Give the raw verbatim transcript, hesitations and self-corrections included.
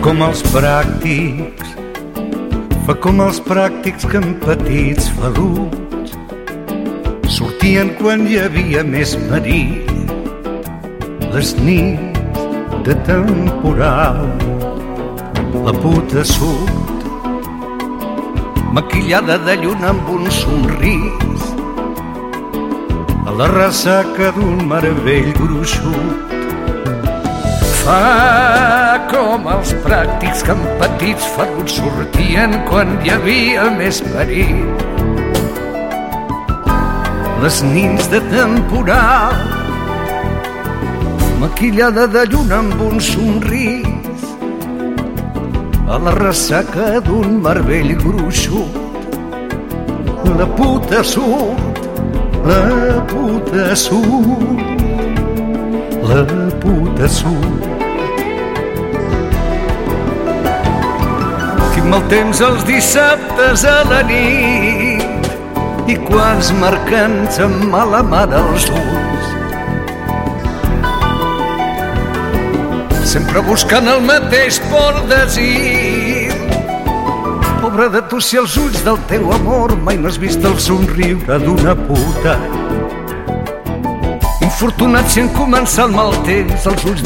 com els pràctics, fa com els pràctics que en petits faluts sortien quan hi havia més perill. Les nits de temporal, la puta surt, maquillada de lluna amb un somrís, a la ressaca d'un mar vell gruixut. Fa com els pràctics que en petits faluts sortien quan hi havia més perill. Les nits de temporal, maquillada de lluna amb un somrís, a la ressaca d'un mar vell gruixut. La puta surt, la puta surt, la puta surt. Quin mal temps els dissabtes a la nit i quants marcants amb mala mà dels ulls, sempre buscant el mateix port d'asil. Pobre de tu si els ulls del teu amor mai no has vist el somriure d'una puta. Infortunat si en començar el mal temps els ulls